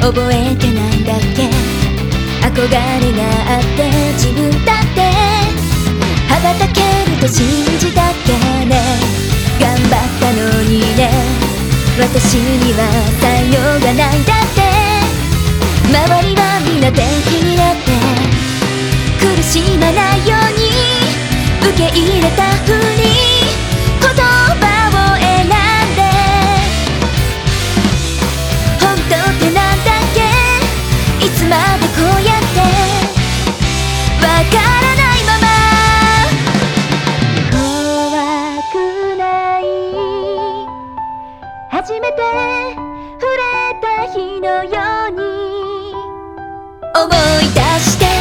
覚えてないんだっけ。憧れがあって自分だって羽ばたけると信じたっけね。頑張ったのにね、私には才能がないんだって。周りはみんな敵になって苦しまないように受け入れたふり言葉を選んで、本当ってなんだっけ。いつまでこうやってわからないまま。怖くない、初めて触れた日のように思い出して